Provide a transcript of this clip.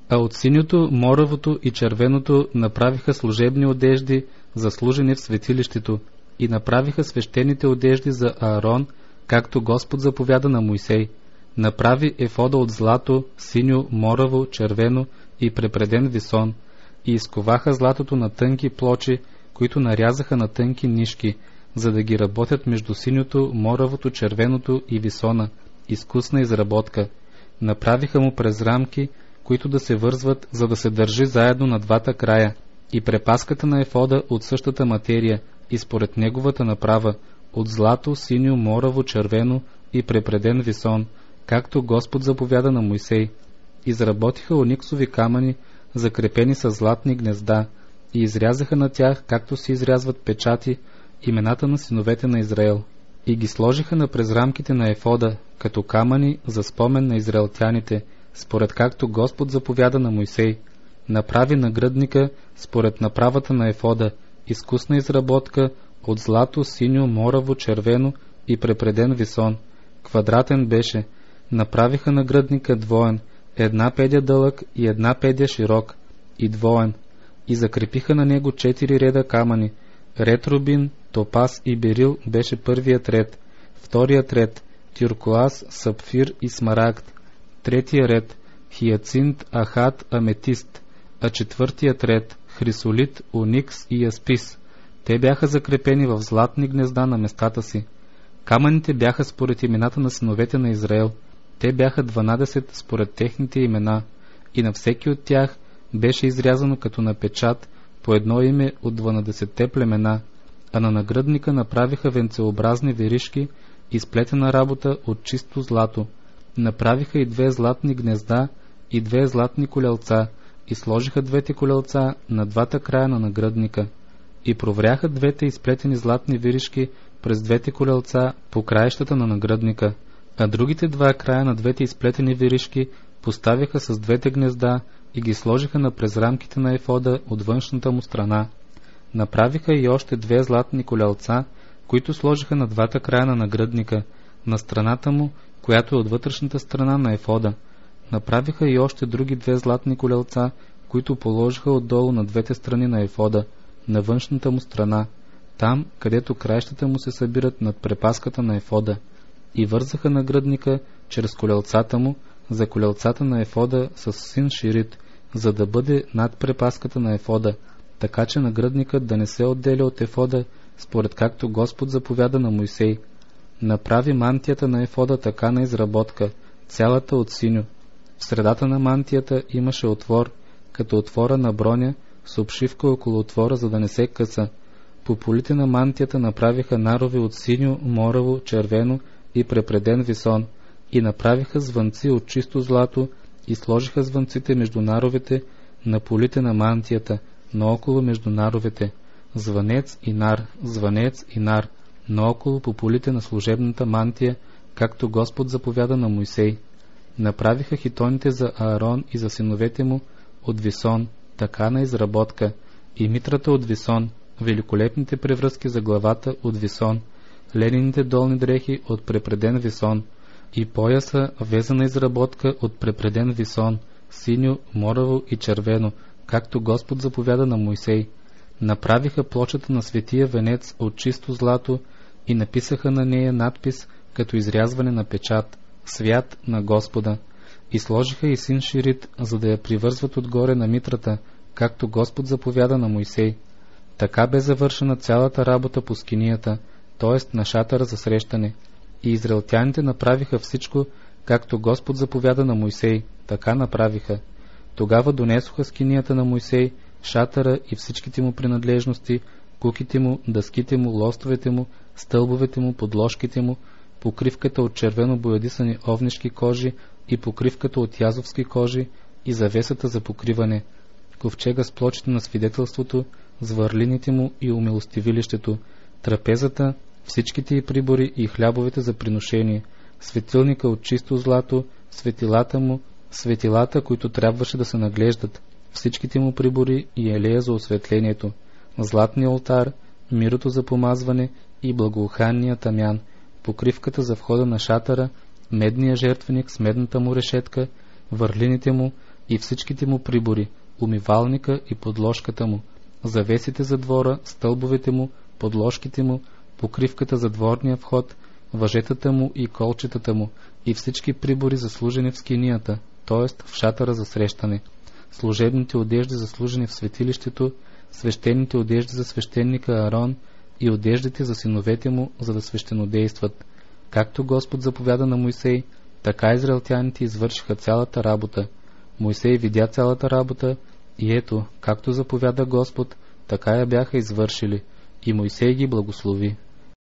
А от синьото, моравото и червеното направиха служебни одежди за служене в светилището и направиха свещените одежди за Аарон, както Господ заповяда на Мойсей. Направи ефода от злато, синьо, мораво, червено и препреден висон и изковаха златото на тънки плочи, които нарязаха на тънки нишки, за да ги работят между синьото, моравото, червеното и висона, изкусна изработка. Направиха му през рамки, които да се вързват, за да се държи заедно на двата края, и препаската на ефода от същата материя и според неговата направа, от злато, синьо, мораво, червено и препреден висон, както Господ заповяда на Мойсей. Изработиха ониксови камъни, закрепени с златни гнезда, и изрязаха на тях, както се изрязват печати, имената на синовете на Израел. И ги сложиха на през рамките на ефода, като камъни за спомен на израелтяните, според както Господ заповяда на Мойсей. Направи нагръдника според направата на ефода, изкусна изработка от злато, синьо, мораво, червено и препреден висон. Квадратен беше. Направиха нагръдника двоен, една педя дълъг и една педя широк, и двоен. И закрепиха на него 4 реда камъни. Ред рубин, топаз и берил беше първият ред, вторият ред тюркоаз, сапфир и смарагд, третия ред хиацинт, ахат, аметист, а четвъртият ред хрисолит, оникс и яспис. Те бяха закрепени в златни гнезда на местата си. Камъните бяха според имената на синовете на Израел. Те бяха 12 според техните имена, и на всеки от тях беше изрязано като на печат по едно име от 12-те племена, а на нагръдника направиха венцеобразни веришки и сплетена работа от чисто злато. Направиха и 2 златни гнезда и 2 златни колелца и сложиха 2 колелца на двата края на нагръдника и провряха 2 изплетени златни веришки през 2 колелца по краищата на нагръдника, а другите 2 края на 2 изплетени веришки поставиха с 2 гнезда и ги сложиха на през рамките на ефода от външната му страна. Направиха и още 2 златни колелца, които сложиха на двата края на нагръдника, на страната му, която е от вътрешната страна на ефода. Направиха и още други 2 златни колелца, които положиха отдолу на 2 страни на ефода, на външната му страна, там, където краищата му се събират над препаската на ефода, и вързаха нагръдника чрез колелцата му за колелцата на ефода с син ширит, за да бъде над препаската на ефода, така че нагръдникът да не се отделя от ефода, според както Господ заповяда на Мойсей. Направи мантията на ефода така на изработка, цялата от синьо. В средата на мантията имаше отвор, като отвора на броня, с обшивка около отвора, за да не се къса. По полите на мантията направиха нарови от синьо, мораво, червено и препреден висон, и направиха звънци от чисто злато и сложиха звънците между наровете на полите на мантията, наоколо между наровете, звънец и нар, наоколо по полите на служебната мантия, както Господ заповяда на Мойсей. Направиха хитоните за Аарон и за синовете му от висон, така на изработка, и митрата от висон, великолепните превръзки за главата от висон, ленините долни дрехи от препреден висон, и пояса везана изработка от препреден висон, синьо, мораво и червено, както Господ заповяда на Мойсей. Направиха плочата на светия венец от чисто злато и написаха на нея надпис като изрязване на печат «Свят на Господа», и сложиха и син ширит, за да я привързват отгоре на митрата, както Господ заповяда на Мойсей. Така бе завършена цялата работа по скинията, т.е. на шатъра за срещане. И израелтяните направиха всичко, както Господ заповяда на Мойсей, така направиха. Тогава донесоха скинията на Мойсей, шатъра и всичките му принадлежности, куките му, дъските му, лостовете му, стълбовете му, подложките му, покривката от червено боядисани овнишки кожи и покривката от язовски кожи и завесата за покриване, ковчега с плочите на свидетелството, с върлините му и умилостивилището, трапезата, всичките й прибори и хлябовете за приношение, светилника от чисто злато, светилата му, светилата, които трябваше да се наглеждат, всичките му прибори и елея за осветлението, златния олтар, мирото за помазване и благоуханния тамян, покривката за входа на шатъра, медния жертвеник с медната му решетка, върлините му, и всичките му прибори, умивалника и подложката му, завесите за двора, стълбовете му, подложките му, покривката за дворния вход, въжетата му и колчетата му, и всички прибори за служене в скинията, т.е. в шатъра за срещане, служебните одежди за служене в светилището, свещените одежди за свещеника Аарон и одеждите за синовете му, за да свещенодействат. Както Господ заповяда на Мойсей, така израелтяните извършиха цялата работа. Мойсей видя цялата работа и ето, както заповяда Господ, така я бяха извършили, и Мойсей ги благослови.